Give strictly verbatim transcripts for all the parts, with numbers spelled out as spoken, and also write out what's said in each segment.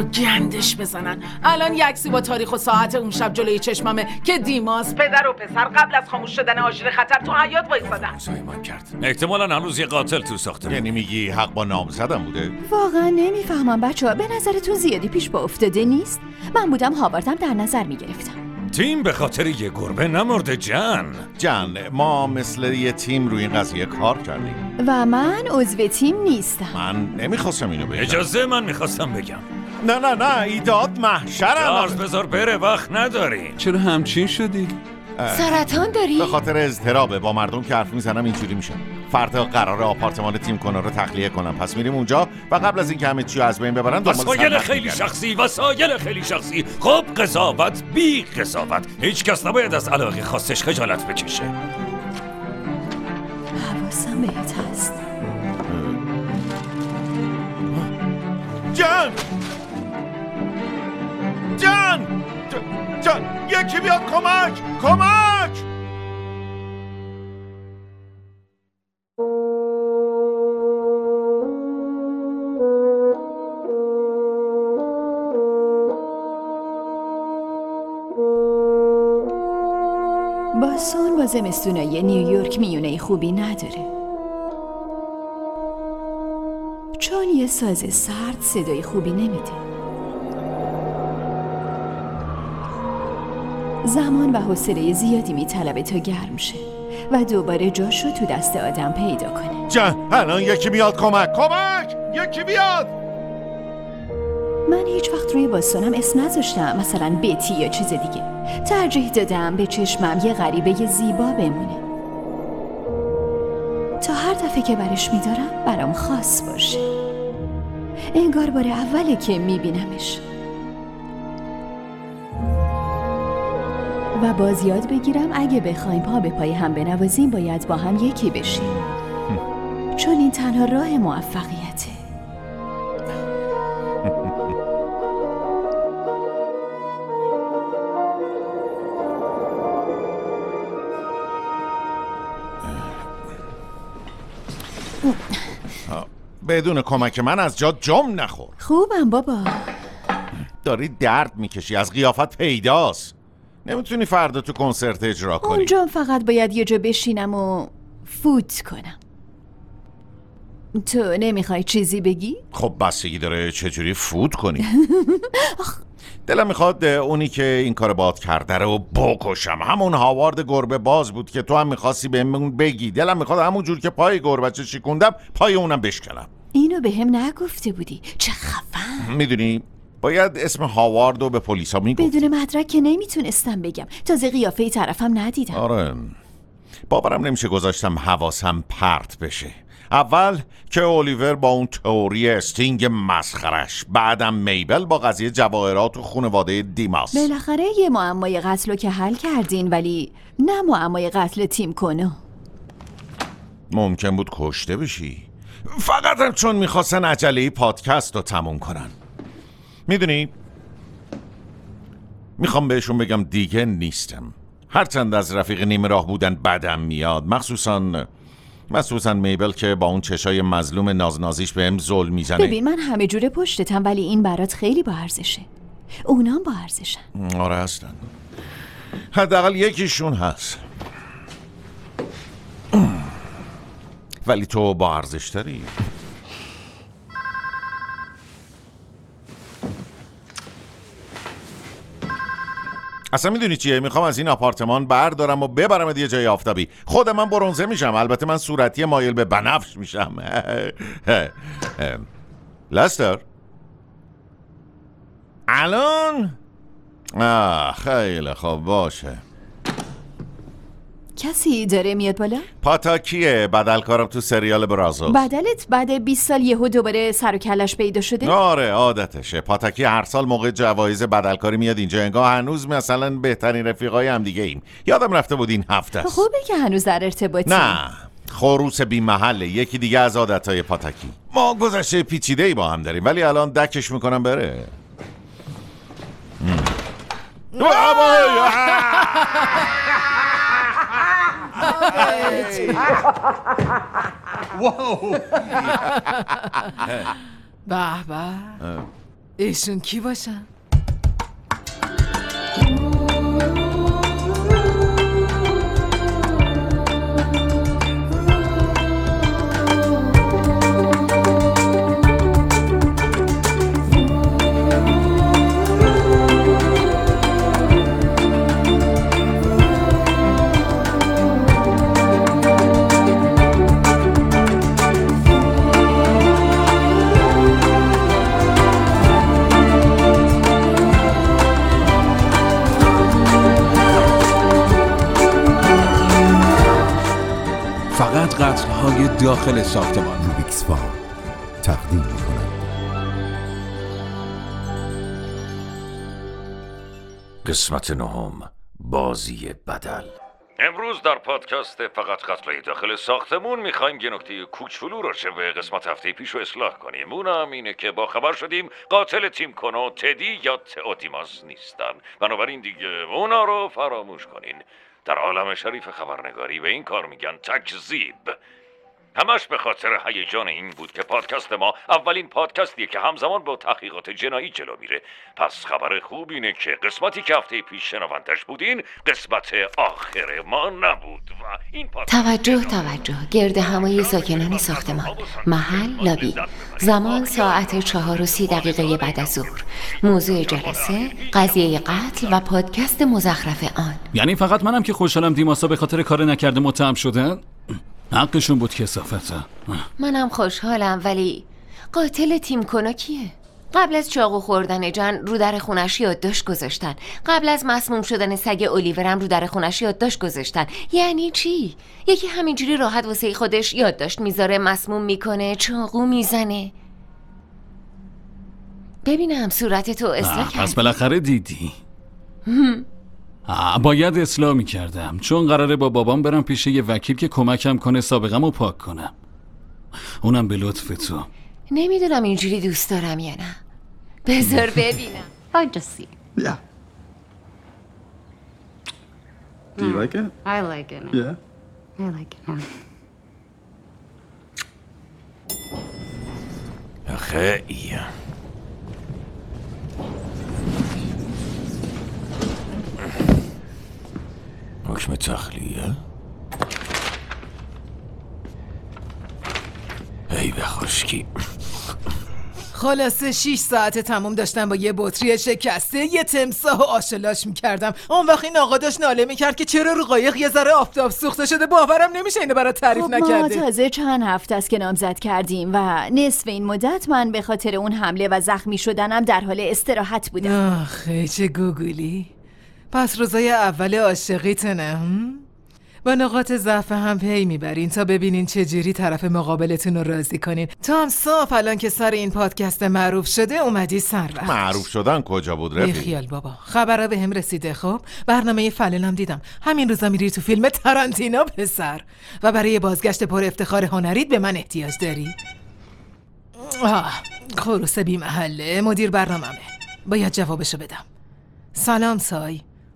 ما گندش بزنن. الان یه عکسی با تاریخ و ساعت اون شب جلوی چشممه که دیماس پدر و پسر قبل از خاموش شدن آژیر خطر تو حیاط وایسادن. سایمان کرد. احتمالاً هنوز یه قاتل تو ساخته. یعنی میگی حق با نامزدم بوده؟ واقعا نمیفهمم بچه‌ها، به نظر تو زیادی پیش با افتاده نیست؟ من بودم هاواردم در نظر میگرفتم. تیم به خاطر یه گربه نمرده جان. جان، ما مثل یه تیم روی این قضیه کار کردیم و من عضو تیم نیستم. من نمیخواستم اینو بگم. اجازه من میخواستم بگم. نه نه نه ایداد محشرم. چارلز بذار بره، وقت نداری. چرا همچین شدی؟ سرطان داری؟ به خاطر اضطرابه. با مردم که حرف میزنم اینجوری میشه. فردا قراره آپارتمان تیم کنه رو تخلیه کنم، پس میریم اونجا و قبل از اینکه همه چی از بین ببرن وسایل خیلی شخصی وسایل خیلی شخصی خب قضاوت بی قضاوت. هیچ کس نباید از علاقه خاصش خجالت بکشه. حواسم بهت هست. جان جان جان یکی بیاد کمک کمک. باستون با زمستونای نیویورک میونه خوبی نداره، چون یه ساز سرد صدای خوبی نمیده. زمان و حوصله زیادی میطلبه تا گرم شه و دوباره جاشو تو دست آدم پیدا کنه. جان الان یکی بیاد کمک کمک یکی بیاد. من هیچ وقت روی باستونم اسم نذاشتم، مثلا بتی یا چیز دیگه. ترجیح دادم به چشمم یه غریبه زیبا بمونه تا هر دفعه که برش میدارم برام خاص باشه، انگار بار اوله که میبینمش و باز یاد بگیرم اگه بخوایم پا به پای هم بنوازیم باید با هم یکی بشیم، چون این تنها راه موفقیته. بدون کمک من از جا جم نخور. خوبم بابا. داری درد میکشی، از قیافت پیداست. نمیتونی فردا تو کنسرت اجرا کنی. اونجا فقط باید یه جا بشینم و فوت کنم. تو نمیخوای چیزی بگی؟ خب بستگی داره چجوری فوت کنی. دلم میخواد اونی که این کار باد کرده رو بکشم. همون هاوارد گربه باز بود که تو هم میخواستی بهمون بگی. دلم میخواد همون جور که پای گربه‌چه شکوندم پای اونم بشکنم. اینو به هم نگفته بودی. چه خفن. میدونی باید اسم هاوارد رو به پلیسا میگفت. بدون مدرک که نمیتونستم بگم. تازه قیافه طرفم ندیدم. آره باورم نمیشه گذاشتم حواسم پرت بشه. اول که اولیور با اون تئوری استینگ مسخرش، بعدم میبل با قضیه جواهرات و خانواده دیماس. بالاخره یه معمای قتل رو که حل کردین، ولی نه معمای قتل تیم کنو. ممکن بود کشته بشی، فقط هم چون میخواستن عجله پادکست رو تموم کنن. میدونی میخوام بهشون بگم دیگه نیستم. هرچند از رفیق نیمه راه بودن بدم میاد، مخصوصا مخصوصا میبل که با اون چشای مظلوم نازنازیش بهم ظلم میزنه. ببین من همه جوره پشتتم، ولی این برات خیلی با ارزشه. اونام با ارزشن. آره هستن، حداقل یکیشون هست. ولی تو با ارزش تری. اصلا میدونی چیه؟ میخوام از این آپارتمان بردارم و ببرم یه جای آفتابی. خود من برنزه میشم، البته من صورتی مایل به بنفش میشم. لستر الان آه خیلی خوب باشه. کسی داره میاد بالا؟ پاتاکیه، بدلکارم تو سریال برازوس. بدلت بعد بیست سال یهو دوباره سر و کلش پیدا شده؟ آره عادتشه. پاتاکی هر سال موقع جوایز بدلکاری میاد اینجا، انگار هنوز مثلا بهترین رفیقای هم دیگه ایم. یادم رفته بود این هفته است. خوبه که هنوز در ارتباطی. نه خروس بی محله، یکی دیگه از عادتهای پاتاکی. ما گذشته پیچیده‌ای با هم داریم، ولی الان دکش میکنم بره. به به ایشون کی باشن؟ فقط قتل‌های داخل ساختمان. روبیکس فارم تقدیم می‌کند قسمت نهم، بازی بدل. امروز در پادکست فقط قتل‌های داخل ساختمون میخوایم یه نکته کوچولو رو شبه قسمت هفته پیش رو اصلاح کنیم. اونم اینه که با خبر شدیم قاتل تیم کنو تدی یا تئودیماس نیستن، بنابراین دیگه اونا رو فراموش کنین. در عالم شریف خبرنگاری به این کار میگن تکذیب. همش به خاطر هیجان این بود که پادکست ما اولین پادکستیه که همزمان با تحقیقات جنایی جلو میره. پس خبر خوب اینه که قسمتی که هفته پیش شنوندش بودین قسمت آخر ما نبود و این توجه توجه گرد همه ساکنان ساختمان. محل لابی. زمان ساعت چهار و سی دقیقه بعد از ظهر. موضوع جلسه قضیه قتل و پادکست مزخرف آن. یعنی فقط منم که خوشحالم دیماسا به خاطر کار نکرده متهم شده؟ حقشون بود کثافته. منم خوشحالم، ولی قاتل تیم کنو کیه؟ قبل از چاقو خوردن جن رو در خونش یادداشت گذاشتن. قبل از مسموم شدن سگ اولیورم رو در خونش یادداشت گذاشتن. یعنی چی؟ یکی همینجوری راحت واسه خودش یادداشت میذاره، مسموم میکنه، چاقو میزنه. ببینم صورتتو اصلاح کردی. پس بالاخره دیدی. باید اصلاح میکردم، چون قراره با بابام برم پیش یه وکیل که کمکم کنه سابقه‌مو پاک کنم. اونم به لطف تو. نمیدونم اینجوری دوست دارم یا نه. بذار ببینم. I just see. Yeah. Do you like it? I like it. Yeah. I like it. آخه ایه حکم تخلیه؟ ای به خشکی. خلاصه شیش ساعت تموم داشتم با یه بطری شکسته یه تمساح و آشلاش میکردم. اون وقت این آقا داشت ناله میکرد که چرا رو قایق یه ذره آفتاب سوخته شده. باورم نمیشه اینو برات تعریف خب نکرده. ما تازه چند هفته است که نامزد کردیم و نصف این مدت من به خاطر اون حمله و زخمی شدنم در حال استراحت بودم. آخه چه گوگولی. پس روزای اول عاشقیتونه هم؟ با نقاط ضعف هم پی میبرین تا ببینین چجوری طرف مقابلتون رو راضی کنین. تو هم صاف الان که سر این پادکست معروف شده اومدی سر وقت. معروف شدن کجا بود رفیق؟ بیخیال بابا، خبرها به هم رسیده. خب برنامه فلنم دیدم همین روزا میری تو فیلم تارانتینو پسر، و برای بازگشت پر افتخار هنریت به من احتیاج داری. آه خروس بی محله مدیر برنامه‌مه، باید جوابشو بدم. سلام سای.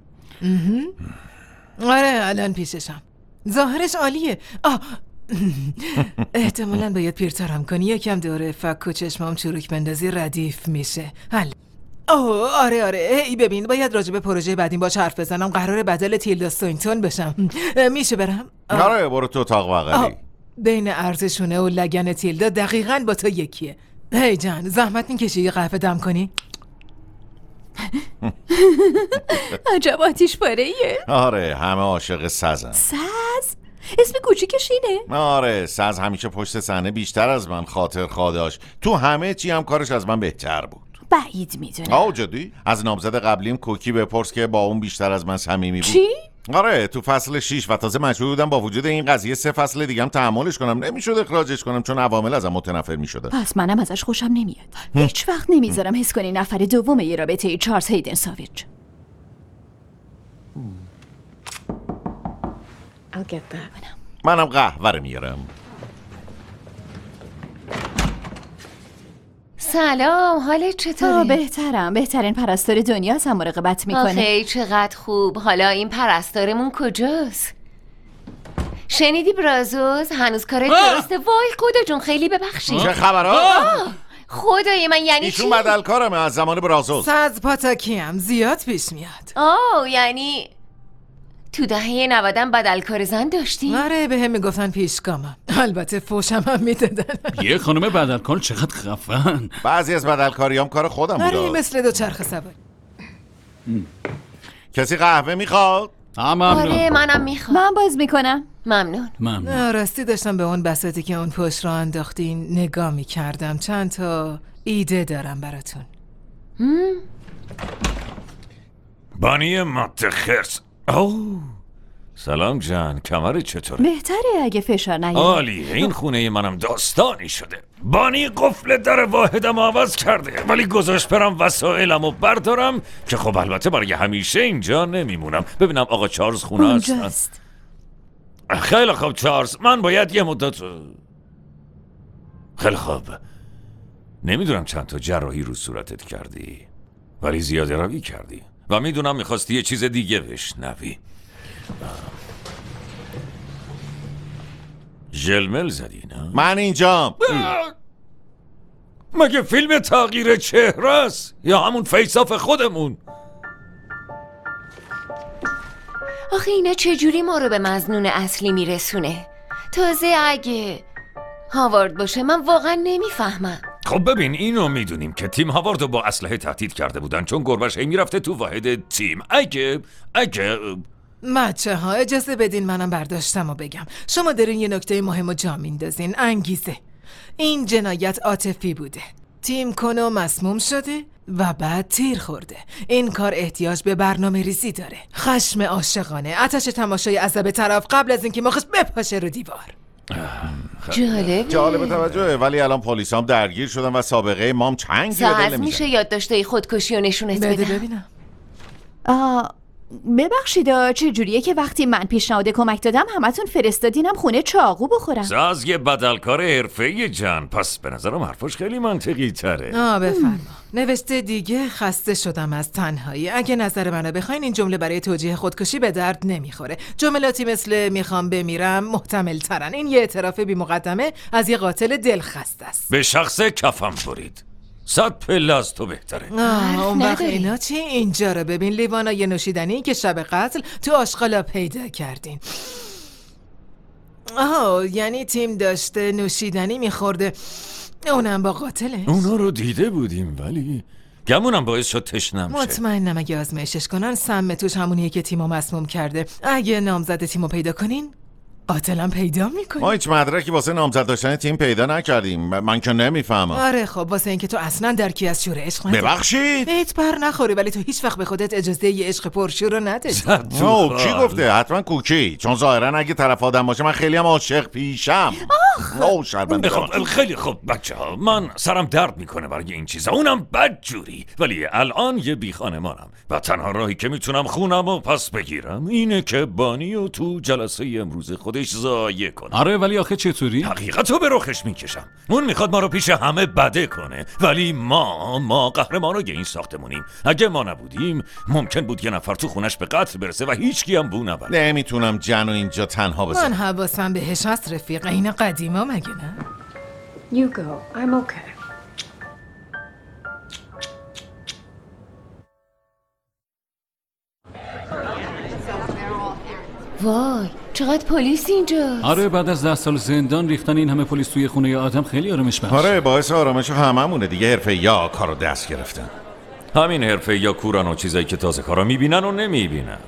آره الان پیششم. ظاهرش عالیه. آه احتمالاً باید پیرترم کنی، یکم دوره فک و چشمام چروک بندازی ردیف میشه. حل. اوه آره آره ای ببین باید راجع به پروژه بعدین باش حرف بزنم. قراره بدل تیلدا سوینتون بشم. میشه برم؟ آره برو تو اتاق بغلی. بین ارزشونه و لگن تیلدا دقیقاً با تو یکیه. هی جان زحمت میکشی یه قهوه دم کنی؟ عجب آتیش پاره ایه. آره همه عاشق سزن. سز؟ اسم کوچیکش اینه؟ آره سز همیشه پشت صحنه بیشتر از من خاطر خواهداش. تو همه چی هم کارش از من بهتر بود. بعید میدونم. آه جدی؟ از نامزد قبلیم کوکی بپرس که با اون بیشتر از من صمیمی بود. چی؟ آره تو فصل شش و تازه مجبور بودم با وجود این قضیه سه فصل دیگه هم تحملش کنم. نمیشد اخراجش کنم چون عوامل ازم متنفر میشدن. پس منم ازش خوشم نمیاد. هیچ وقت نمیذارم حس کنی نفر دوم یه رابطه چارلز هیدن ساویج. I'll get that. منم قهوه رو میارم. سلام، حالت چطوره؟ بهترم. بهترین پرستار دنیا از هم مراقبت میکنه. آخه چقدر خوب. حالا این پرستارمون کجاست؟ شنیدی برازوز؟ هنوز کارت درسته؟ وای خدا جون خیلی ببخشید. چه خبرها؟ خدای من یعنی چی؟ ایشون بدلکارمه از زمان برازوس. ساز پاتاکی هم زیاد پیش میاد. آه یعنی تو دهه نودم بدلکار زن داشتی؟ آره به هم میگفتن پیشگامم. البته فوشم هم میدادن. یه خانم بدلکار چقدر خفن. بعضی از بدلکاریام کار خودم آره بود. مثل دو چرخ سواری. کسی قهوه میخواد؟ آره منم میخوام. من باز میکنم. ممنون. ممنون. راستی داشتم به اون بساطی که اون پشت را انداختین نگاه میکردم. چند تا ایده دارم براتون. بانی مات خرس. اوه سلام جان، کمر چطوره؟ بهتره اگه فشار نیاره. عالیه، این خونه منم داستانی شده. بانی قفل در واحدم عوض کرده ولی گذاشت برم وسایلمو بردارم که خب البته برای همیشه اینجا نمیمونم. ببینم آقا چارلز خونه هستن. خیلی خوب چارلز، من باید یه مدت. خیلی خوب. نمیدونم چند تا جراحی رو صورتت کردی ولی زیاده روی کردی و میدونم میخواستی یه چیز دیگه بشنوی. ژلمل زدی نه؟ من اینجام. مگه فیلم تغییر چهره است یا همون فیساف خودمون؟ آخه اینا چجوری ما رو به مظنون اصلی میرسونه؟ تازه اگه هاوارد باشه من واقعا نمیفهمم. خب ببین اینو میدونیم که تیم هاوارد رو با اسلحه تهدید کرده بودن چون گربش هی میرفته تو واحد تیم. اگه اگه بچه ها اجازه بدین منم برداشتم و بگم. شما دارین یه نکته مهم و جا میندازین. انگیزه. این جنایت عاطفی بوده. تیم کنو مسموم شده و بعد تیر خورده. این کار احتیاج به برنامه ریزی داره. خشم عاشقانه، آتش تماشای عصب طرف قبل از اینکه مخش بپاشه رو دیوار. جالبه. جالب توجهه ولی الان پلیس هم درگیر شدن و سابقه مام چنگی به دل ساعت نمیزنه. میشه یادداشتای خودکشی و نشونت بده بدم؟ ببینم. آه ببخشید چجوریه که وقتی من پیشنهاد کمک دادم همتون فرستادینم خونه چاقو بخورم؟ ساز یه بدلکار حرفه‌ای جان، پس به نظرم حرفش خیلی منطقی تره. آه بفرما. نوشته دیگه خسته شدم از تنهایی. اگه نظر منو بخواین این جمله برای توجیه خودکشی به درد نمیخوره. جملاتی مثل میخوام بمیرم محتمل ترن. این یه اعتراف بی مقدمه از یه قاتل دلخسته است. به شخص کفم برید. صد پله از تو بهتره. آه اون وقت نداری. اینا چی؟ اینجا رو ببین. لیوانا یه نوشیدنی که شب قتل تو آشغالا پیدا کردین. آه یعنی تیم داشته نوشیدنی میخورده اونم با قاتله. اونا رو دیده بودیم ولی گمونم باعث شد تشنم شه. مطمئنم اگه آزمایشش کنن سم توش همونیه که تیمو مسموم کرده. اگه نامزد تیمو پیدا کنین قاتلم پیدا میکنین. ما هیچ مدرکی واسه نامزد داشتن تیم پیدا نکردیم. من که نمیفهمم. آره خب واسه اینکه تو اصلا درکی از شور عشق نداری. ببخشید. بهت پر نخوری ولی تو هیچ وقت به خودت اجازه یه عشق پرشور رو نداری. اوه کی گفته؟ حتما کوکی، چون ظاهرا اگه طرف آدم باشه من خیلی هم عاشق پیشم. اوه شرمنده. خب خیلی خوب بچه ها، من سرم درد میکنه برای این چیزا، اونم بد جوری. ولی الان یه بی خانمانم و تنها راهی که میتونم خونم و پس بگیرم اینه که بانی و تو جلسه امروز خودش ضایع کنه. آره ولی آخه چطوری؟ حقیقتو به رخش میکشم. اون میخواد ما رو پیش همه بده کنه ولی ما ما قهرمانای این ساختمونیم. اگه ما نبودیم ممکن بود یه نفر تو خونش به قتل برسه و هیچکی هم بو نبره. نمیتونم جنو اینجا تنها من بذارم. حواسم بهش هست رفیق. این قدیما مگه نه؟ You go. I'm okay. وای چقدر پلیس اینجا. آره بعد از ده سال زندان ریختن این همه پلیس توی خونه آدم خیلی آرامش بخشه. آره باعث آرامش هممونه دیگه. حرفه یا کارو دست گرفتن. همین حرفه یا کوران و چیزایی که تازه کارا میبینن و نمیبینن.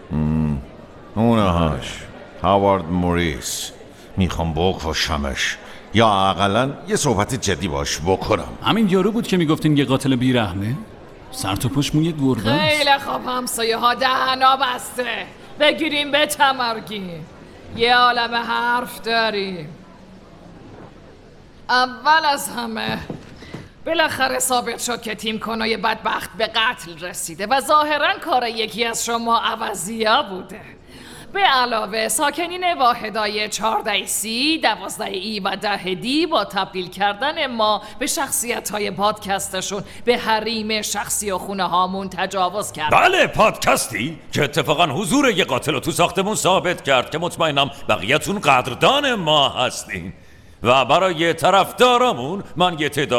اونهاش هاوارد موریس. میخوام بکشمش یا اقلا یه صحبت جدی باش بکنم. همین یارو بود که میگفتین یه قاتل بیرحمه؟ سر تو پشت موی گربه است. خیلی خوب همسایه ها دهنا بسته. بگیریم به تمرگی. یه عالم حرف داریم. اول از همه بالاخره ثابت شد که تیم کنای بدبخت به قتل رسیده و ظاهرا کار یکی از شما عوضیا بوده. به علاوه ساکنین واحدای چهارده سی، دوازده ای و ده دی با تبدیل کردن ما به شخصیت های پادکستشون به حریم شخصی و خونه هامون تجاوز کرد. بله پادکستی که اتفاقا حضور یه قاتل رو تو ساختمون ثابت کرد که مطمئنم بقیه‌تون قدردان ما هستین. و برای طرفدارامون من یه تعداد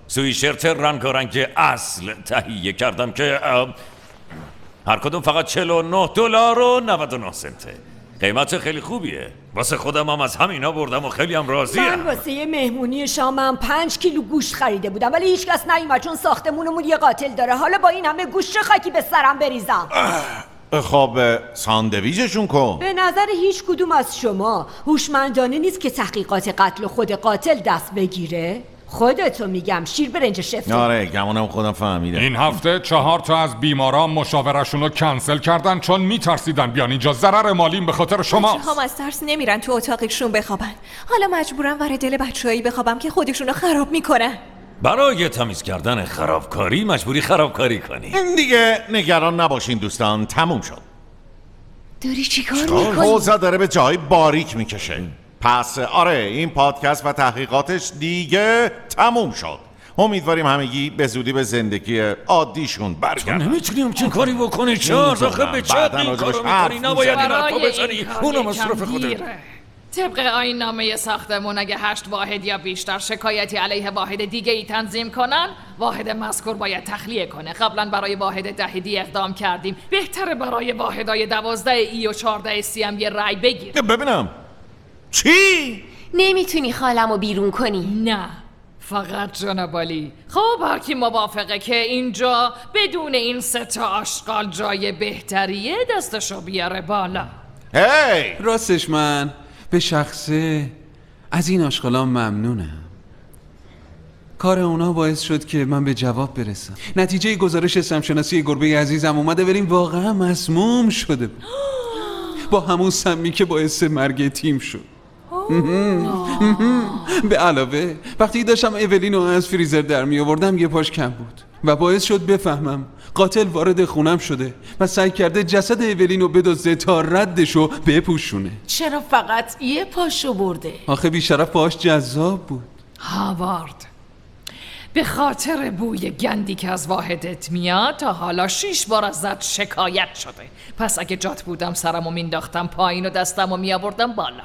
سویشرت رنگارنگ اصل تهیه کردم که هر کدوم فقط چهل و نه دلار و نود و نه سنته. قیمت خیلی خوبیه. واسه خودم هم از همینا بردم و خیلی هم راضیم. من واسه مهمونی شامم پنج کیلو گوشت خریده بودم ولی هیچ کس نیومد چون ساختمونمون یه قاتل داره. حالا با این همه گوشت چه خاکی به سرم بریزم؟ خب ساندویچشون کن. به نظر هیچ کدوم از شما هوشمندانه نیست که تحقیقات قتل خود قاتل دست بگیره؟ خودتو میگم شیر برنج شفته. آره گمونم خودم فهمیدم. این هفته چهار تا از بیماران مشاورشون رو کنسل کردن چون میترسیدن بیان اینجا. ضرر مالیم به خاطر شماست. بچه‌هام از ترس نمیرن تو اتاقشون بخوابن. حالا مجبورم ور دل بچه‌هایی بخوابم که خودشونو خراب میکنن. برای تمیز کردن خرابکاری مجبوری خرابکاری کنی. دیگه نگران نباشین دوستان، تموم شد. داری چی کار میکنی؟ حوضا داره به جای باریک میکشه. پس آره این پادکست و تحقیقاتش دیگه تموم شد. امیدواریم همگی به زودی به زندگی عادیشون برگردن. تو نمیتونی همچین کاری بکنی چارز. آخه به چه این کارو میکنی؟ نباید این حرفا بزنی. اونو مصرف خودت. طبق آیین نامه ساختمون اگه هشت واحد یا بیشتر شکایتی علیه واحد دیگه ای تنظیم کنن، واحد مذکور باید تخلیه کنه. قبلا برای واحد دهیدی اقدام کردیم، بهتره برای واحدای دوازده ای و چارده سی هم یه رای بگیر. ببینم چی؟ نمیتونی خالمو بیرون کنی؟ نه فقط جناب عالی. خب هر کی موافقه که اینجا بدون این سه تا آشغال جای بهتریه دستشو بیاره بالا. هی راستش من به شخصه از این آشغالان ممنونم. کار اونا باعث شد که من به جواب برسم. نتیجه گزارش سمشناسی گربه عزیزم اومده بریم واقعا مسموم شده بود. با همون سمی که باعث مرگ تیم شد. به علاوه وقتی داشتم اولینو از فریزر در می آوردم یه پاش کم بود و باعث شد بفهمم قاتل وارد خونم شده و سعی کرده جسد اولینو بدزده تا ردشو بپوشونه. چرا فقط یه پاشو برده؟ آخه بیشرف پاش جذاب بود. هاوارد، به خاطر بوی گندی که از واحدت میاد تا حالا شیش بار ازت شکایت شده. پس اگه جات بودم سرمو مینداختم پایین و دستمو میآوردم بالا.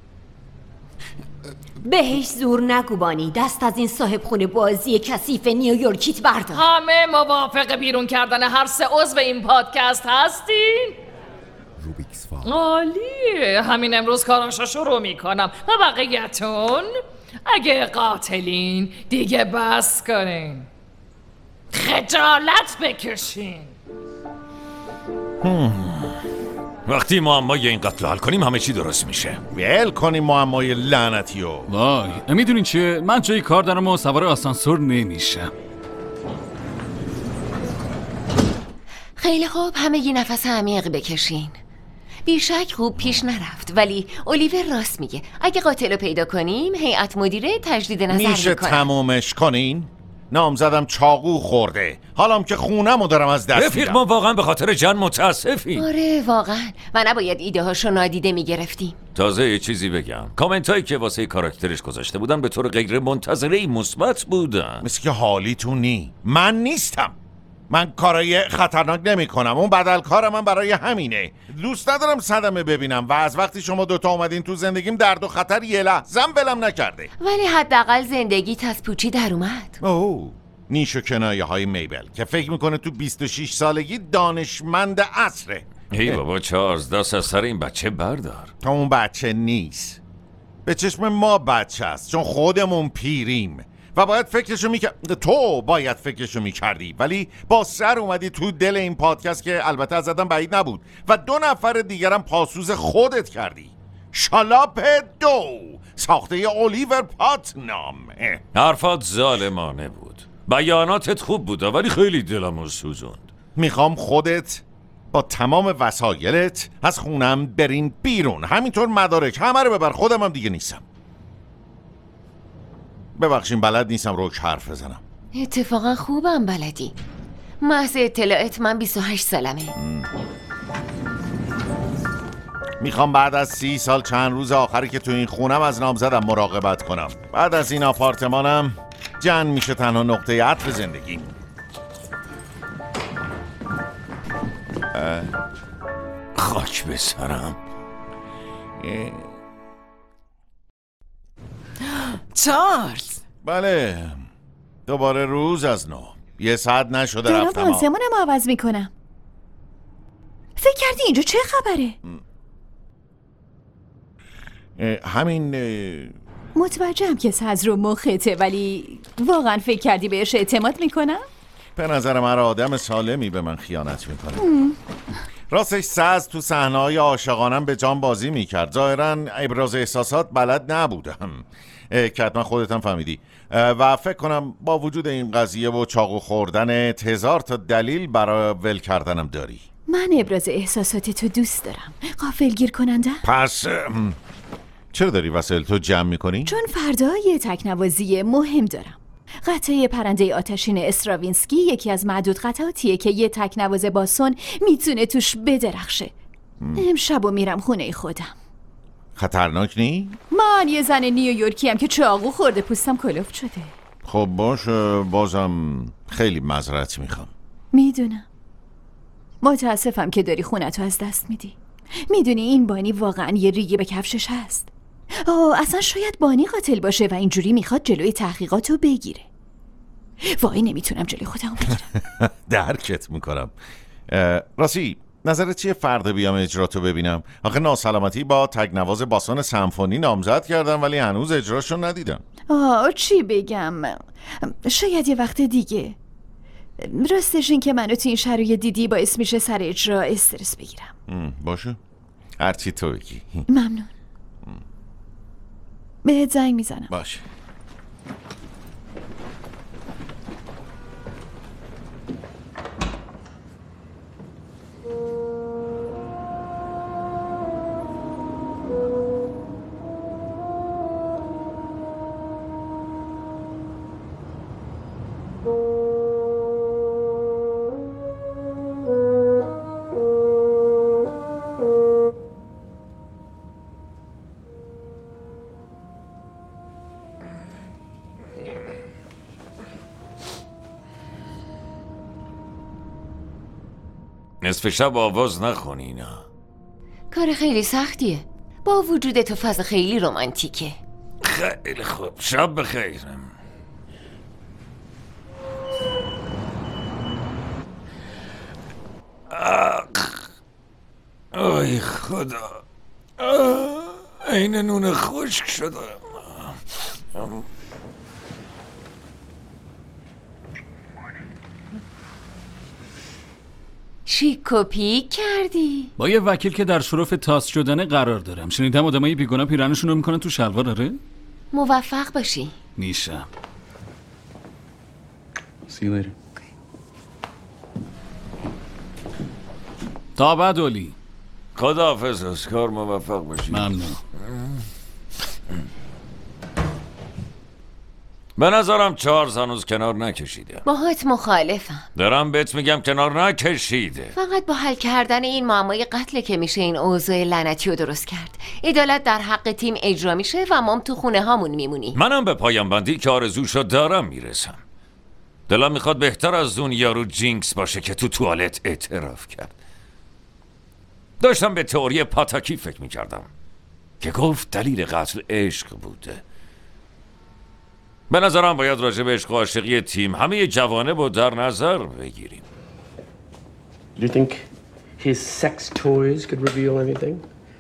بهش زور نگو بانی. دست از این صاحب خونه بازی کثیف نیویورکیت بردار. همه موافق بیرون کردن هر سه عضو این پادکست هستین؟ روبیکس فال. عالیه. همین امروز کاراشو شروع میکنم و بقیه‌تون اگه قاتلین دیگه بس کنین، خجالت بکشین. وقتی معمای این قتل حل کنیم همه چی درست میشه. ول کنیم معمای لعنتیو. وای میدونین چیه؟ من جای کار دارم و سوار آسانسور نمیشم. خیلی خوب، همه یه نفس عمیق بکشین. بیشک خوب پیش نرفت ولی الیور راست میگه. اگه قاتل رو پیدا کنیم هیئت مدیره تجدید نظر میشه میکنه. تمومش کنین؟ نامزدم چاقو خورده، حالم که خونمو دارم از دست رفیق میدم. ما واقعا به خاطر جن متاسفیم. آره واقعا، و نباید ایده هاشو نادیده میگرفتیم. تازه یه چیزی بگم، کامنت هایی که واسه کاراکترش گذاشته بودن به طور غیر منتظره مثبت بودن. مثل که حالی تو نی. من نیستم. من کارای خطرناک نمی کنم. اون بدل کار من برای همینه. دوست ندارم صدمه ببینم و از وقتی شما دوتا اومدین تو زندگیم درد و خطر یه لحظه‌م ولم نکرده. ولی حداقل زندگیت از پوچی در اومد. اوه، نیش و کنایه های میبل که فکر میکنه تو بیست و شش سالگی دانشمند عصره. ای بابا چارلز، دست از سر این بچه بردار. تا اون بچه نیست، به چشم ما بچه است چون خودمون پیریم و باید فکرشو میکرد. تو باید فکرشو میکردی ولی با سر اومدی تو دل این پادکست که البته از زدن بعید نبود و دو نفر دیگرم پاسوز خودت کردی. شالاپ دو، ساخته الیور پاتنام. حرفات ظالمانه بود، بیاناتت خوب بود ولی خیلی دلمو سوزوند. میخوام خودت با تمام وسایلت از خونم برین بیرون، همینطور مدارک همه رو ببر. خودم هم دیگه نیستم. ببخشین بلد نیستم روک حرف بزنم. اتفاقا خوبم بلدی. محض اطلاعات من بیست و هشت سالمه. میخوام بعد از سی سال چند روز آخری که تو این خونم از نامزدم مراقبت کنم. بعد از این آپارتمانم جن میشه تنها نقطه عطف زندگی. خاک به سرم. چارلز. بله دوباره روز از نو. یه ساعت نشده جناب رفتم. آسمونم عوض میکنم. فکر کردی اینجا چه خبره؟ همین متوجهم که ساز رو مخته، ولی واقعا فکر کردی بهش اعتماد میکنم؟ به نظر من آدم سالمی به من خیانت میکنه. راستش ساز تو صحنه‌های عاشقانم به جان بازی میکرد. ظاهراً ابراز احساسات بلد نبودم که حتما خودت هم فهمیدی و فکر کنم با وجود این قضیه و چاقو خوردن هزار تا دلیل برای ول کردنم داری. من ابراز احساسات تو دوست دارم. غافلگیر کننده؟ پس چرا داری وسایل تو جمع میکنی؟ چون فردا یه تکنوازی مهم دارم. قطعه پرنده آتشین استراوینسکی یکی از معدود قطعاتیه که یه تکنواز باسون میتونه توش بدرخشه. امشبو میرم خونه خودم. خطرناک نی؟ من یه زن نیویورکیم که چاقو خورده پوستم کلفت شده. خب باشه، بازم خیلی معذرت میخوام. میدونم. متاسفم که داری خونتو از دست میدی. میدونی این بانی واقعا یه ریگی به کفشش هست. آه اصلا شاید بانی قاتل باشه و اینجوری میخواد جلوی تحقیقاتو بگیره. وای نمیتونم جلوی خودم بگیرم. درکت میکنم. راستی نظرت چیه فردا بیام اجراتو ببینم؟ آخه ناسلامتی با تکنواز باسون سمفونی نامزد کردم ولی هنوز اجراشو ندیدم. آه چی بگم؟ شاید یه وقت دیگه. راستش این که منو تو این شرایط دیدی باعث میشه سر اجرا استرس بگیرم. باشه هرچی تو بگی. ممنون. بهت زنگ میزنم. باشه. نصف شب آواز نخونی اینا. کار خیلی سختیه. با وجود تو فضا خیلی رمانتیکه. خیلی خوب. شب بخیر. آی خدا، این نون خشک شده. شیک و پیک کردی؟ با یه وکیل که در شرف تاس شدن قرار دارم. شنیدم آدمای بیگناه پیرنشون رو میکنن تو شلوار. داره؟ موفق باشی. میشم. See you later. تا بعد اولی. خداحافظ اسکار، موفق باشی. ممنون. به نظرم چارلز هنوز کنار نکشیده. باهات مخالفم. دارم بهت میگم کنار نکشیده. فقط با حل کردن این معمای قتل که میشه این اوضاع لعنتی رو درست کرد. عدالت در حق تیم اجرا میشه و ما تو خونه هامون میمونی. منم به پایان بندی که آرزوشو دارم میرسم. دلم میخواد بهتر از اون یارو جینکس باشه که تو توالت اعتراف کرد. داشتم به تئوری پاتاکی فکر میکردم که گفت دلیل قتل عشق بوده. به نظرم باید راجع به عشق و عاشقی تیم همه جوانب رو در نظر بگیریم. Do you think his sex toys could reveal anything?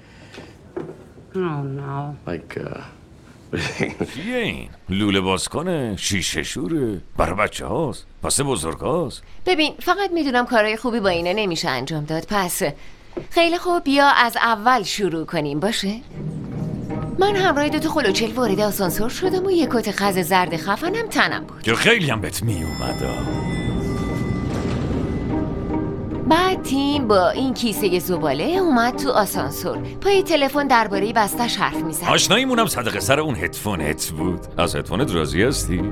Oh no. Like, uh... چیه این؟ لوله باز کنه؟ شیشه شوره؟ برای بچه هاست؟ پس بزرگ هاست؟ ببین فقط میدونم کارهای خوبی با اینه نمیشه انجام داد. پس خیلی خوب بیا از اول شروع کنیم باشه؟ من همراه دوتا خلوچل وارد آسانسور شدم و یک کت خز زرد خفنم تنم بود که خیلی هم بهت می اومد. بعد تیم با این کیسه زباله اومد تو آسانسور. پای تلفن درباره بستش حرف میزد. آشناییمونم صدقه سر اون هدفونت بود. از هدفونت راضی هستی؟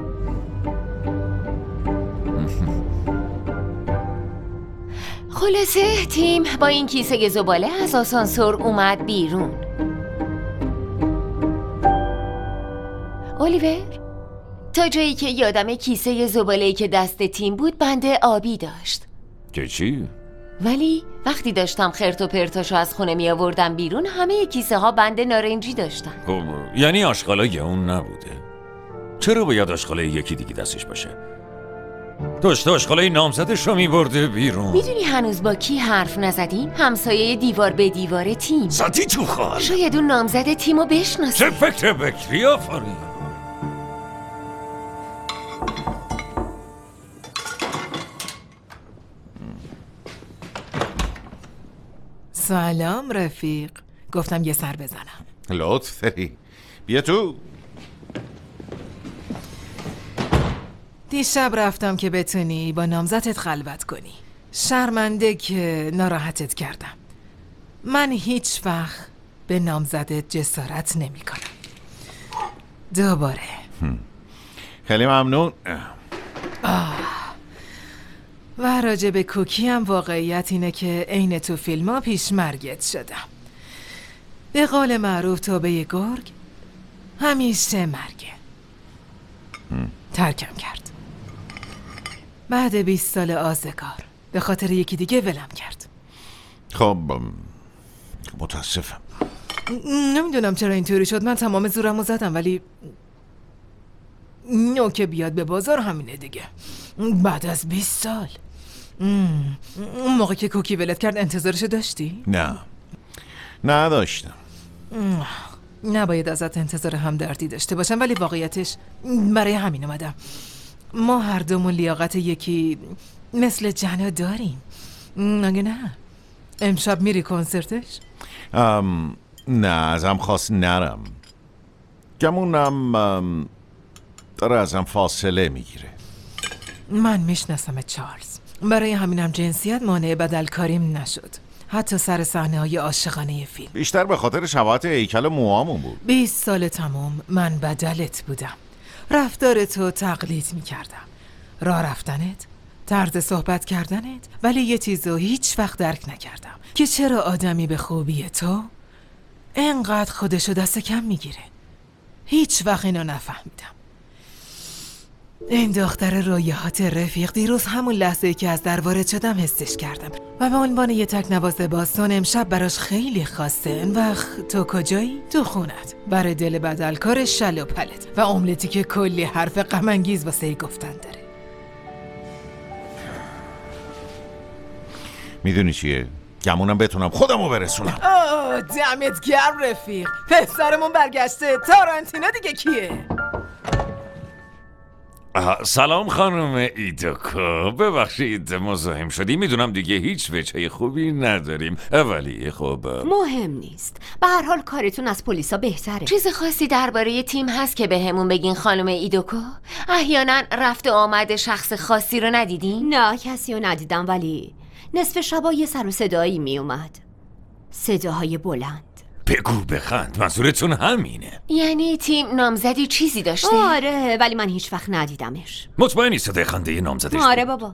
خلاصه تیم با این کیسه زباله از آسانسور اومد بیرون. الیور، تا جایی که یادم کیسه زباله‌ای که دست تیم بود بند آبی داشت. که چی؟ ولی وقتی داشتم خرت و پرتاشو از خونه می آوردم بیرون همه کیسه ها بند نارنجی داشتن. خب یعنی آشغالای اون نبوده؟ چرا باید آشغالای یکی دیگه دستش باشه؟ داشت آشغالای نامزدش رو میبرده بیرون. میدونی هنوز با کی حرف نزدیم؟ همسایه دیوار به دیوار تیم. زدی تو خال. شاید اون نامزد تیمو بشناسه. چه فکر بکری آفرین. سلام رفیق. گفتم یه سر بزنم. لطف داری. بیا تو. دیشب رفتم که بتونی با نامزدت خلوت کنی. شرمنده که ناراحتت کردم. من هیچ وقت به نامزدت جسارت نمی کنم. دوباره. خیلی ممنون. آه. و راجع به کوکی هم واقعیت اینه که عین تو فیلم ها پیش مرگت شدم. به قول معروف توبه گرگ همیشه مرگه. ترکم کرد. بعد بیست سال آزگار به خاطر یکی دیگه ولم کرد. خب متاسفم. نمیدونم چرا اینطوری شد. من تمام زورمو زدم ولی نو که بیاد به بازار همینه دیگه. بعد از بیست سال. اون موقع که کوکی ولت کرد انتظارشو داشتی؟ نه نداشتم. نباید ازت انتظار همدردی داشته باشم ولی واقعیتش برای همین اومدم. ما هر دومون لیاقت یکی مثل جنا داریم. مگه نه؟ امشب میری کنسرتش؟ ام نه ازم خواست نرم. گمونم داره ازم فاصله میگیره. من میشناسم چارلز. برای همینم جنسیت مانع بدلکاریم نشد. حتی سر صحنه‌های عاشقانه فیلم. بیشتر به خاطر شباهت هیکل و موهامون بود. بیست سال تموم من بدلت بودم. رفتارتو تقلید میکردم. راه رفتنت، طرز صحبت کردنت، ولی یه چیزو هیچ وقت درک نکردم که چرا آدمی به خوبی تو انقدر خودشو دست کم میگیره. هیچ وقت اینو نفهمیدم. این دختر رویاهات رفیق دیروز همون لحظه‌ای که از در وارد شدم حسش کردم و به عنوان یه تکنواز باستون امشب براش خیلی خاصه. این وقت تو کجایی؟ تو خونت برای دل بدلکار شل و پلت و املتی که کلی حرف غم‌انگیز واسه گفتن داره. میدونی چیه؟ گمونم بتونم خودمو برسونم. آه دمت گرم رفیق. پسرمون برگشته. تارانتینو دیگه کیه؟ سلام خانم ایدوکو. ببخشید مزاحم شدی. میدونم دیگه هیچ وجهه خوبی نداریم ولی خب مهم نیست. به هر حال کارتون از پلیسا بهتره. چیز خاصی درباره تیم هست که به همون بگین خانم ایدوکو؟ احیانا رفت و آمد شخص خاصی رو ندیدین؟ نه کسی رو ندیدم ولی نصف شبا یه سر و صدایی می اومد. صداهای بلند. بگو بخند. منظورتون همینه؟ یعنی تیم نامزدی چیزی داشته؟ آره ولی من هیچ وقت ندیدمش. مطمئنی صدای خنده نامزدش؟ آره بابا.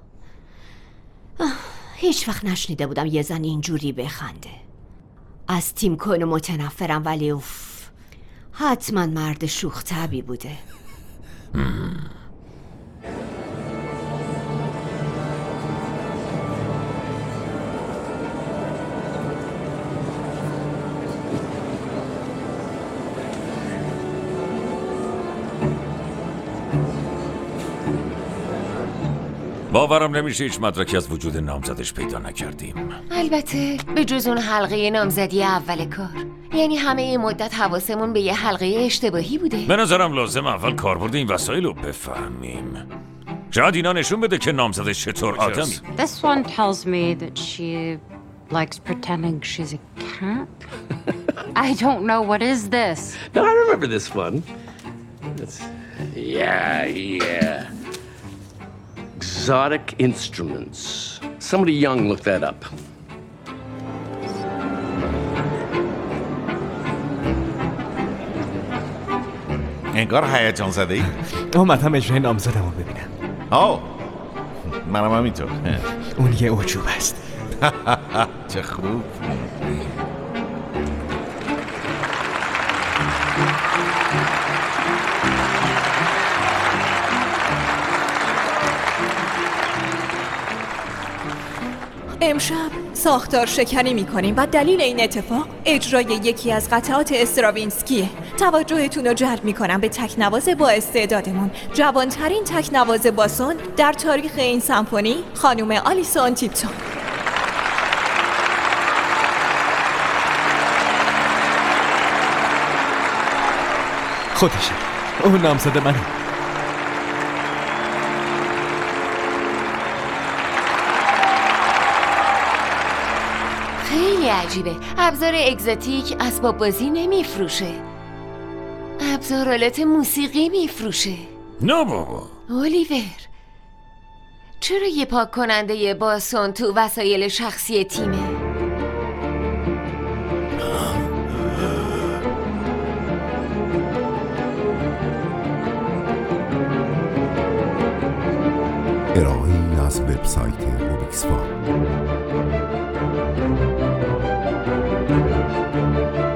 هیچ وقت نشنیده بودم یه زن اینجوری بخنده. از تیم کنو متنفرم ولی اوف حتما مرد شوخ طبعی بوده. باورم نمیشه هیچ مدرکی از وجود نامزدش پیدا نکردیم. البته به جز اون حلقه نامزدی اول کار. یعنی همه این مدت حواسمون به یه حلقه اشتباهی بوده. به نظرم لازم اول کاربرد این وسایل رو بفهمیم. شاید اینا نشون بده که نامزدش چطور آدمی. This one tells me that she likes pretending she's a cat. I don't know what is this. No, I remember this one. It's... Yeah, yeah. Exotic instruments. Somebody young looked that up. انگار هیجان زده ای. اومدم اجرای نامزدمو ببینم. آه منم همینطور. اون یه عجوب است. چه خوب. امشب ساختار شکنی میکنیم و دلیل این اتفاق اجرای یکی از قطعات استراوینسکیه. توجهتون رو جلب میکنم به تکنواز با استعدادمون، جوانترین تکنواز باسون در تاریخ این سمفونی، خانم آلیسون تیپتون. خودشه، اون نامزد منه. خیلی عجیبه، ابزار اگزاتیک اسباب بازی نمیفروشه، ابزار آلات موسیقی میفروشه. نه بابا. اولیور، چرا یه پاک کننده باسون تو وسایل شخصی تیمه؟ ارائه‌ای از وبسایت روبیکس فان.